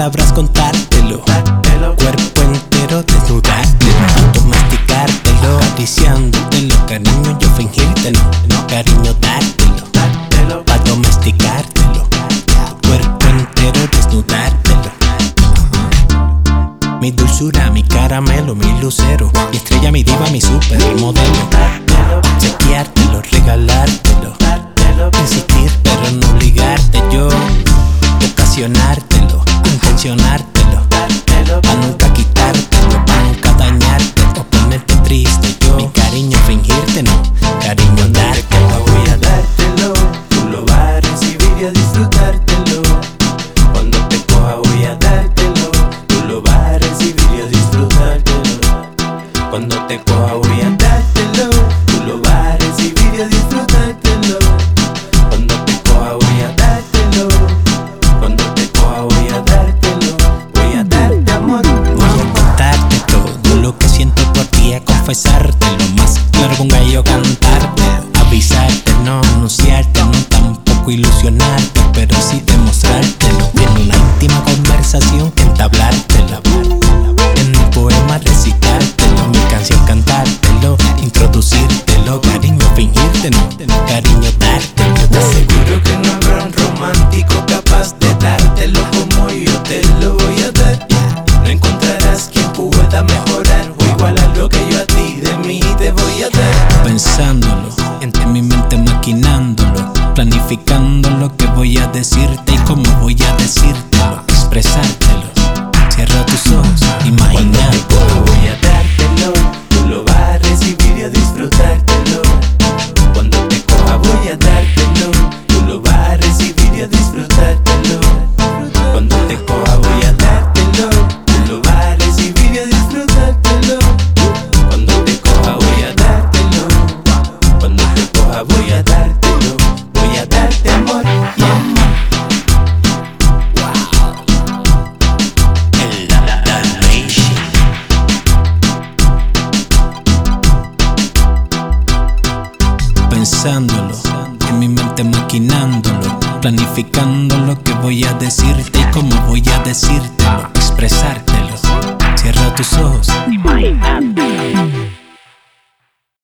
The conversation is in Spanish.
palabras contártelo. Cuerpo entero desnudártelo, masticártelo, acariciándotelo. Cariño, yo fingírtelo, cariño, dártelo, pa' domesticártelo. Cuerpo entero desnudártelo. Mi dulzura, mi caramelo, mi lucero, mi estrella, mi diva, mi supermodelo. Chequeártelo, regalártelo, insistir pero no obligarte. Yo ocasionártelo, intencionártelo, pa' nunca quitártelo, pa' nunca dañarte o ponerte triste. Yo, mi cariño, fingirte no, cariño, dártelo. Voy a dártelo, tú lo vas a recibir y a disfrutártelo. Cuando te coja voy a dártelo, tú lo vas a recibir y a disfrutártelo. Cuando te coja voy a dártelo, tú lo vas a recibir y a disfrutártelo. Cuando te coja voy a dártelo, cuando te coja voy a dártelo, voy a darte amor. Voy a contarte todo lo que siento por ti, a confesártelo, más claro que un gallo cantarte, avisarte, no anunciarte, no tampoco ilusionarte, pero sí demostrártelo. En una íntima conversación que entablártelo, en un poema recitártelo, mi canción cantártelo, introducírtelo, cariño, fingírtelo, cariño, dártelo. Te aseguro que no habrá un romántico capaz de dártelo como yo te lo voy a dar. No encontrarás quien pueda mejorar o igualar lo que yo a ti de mí te voy a dar. Pensándolo, entre mi mente maquinándolo, planificando lo que voy a decirte y cómo voy a decírtelo, expresártelo. Cierra tus ojos, imaginando. Voy a dártelo, tú lo vas a recibir y a disfrutártelo. Cuando te coja voy a dártelo, tú lo vas a recibir y a disfrutártelo. Cuando te coja voy a dártelo, tú lo vas a recibir y a disfrutártelo. Cuando te coja voy a dártelo, cuando te coja voy a dártelo, voy a darte amor. Pensándolo, en mi mente maquinándolo, planificando lo que voy a decirte y cómo voy a decírtelo, expresártelo. Cierra tus ojos, imaginando.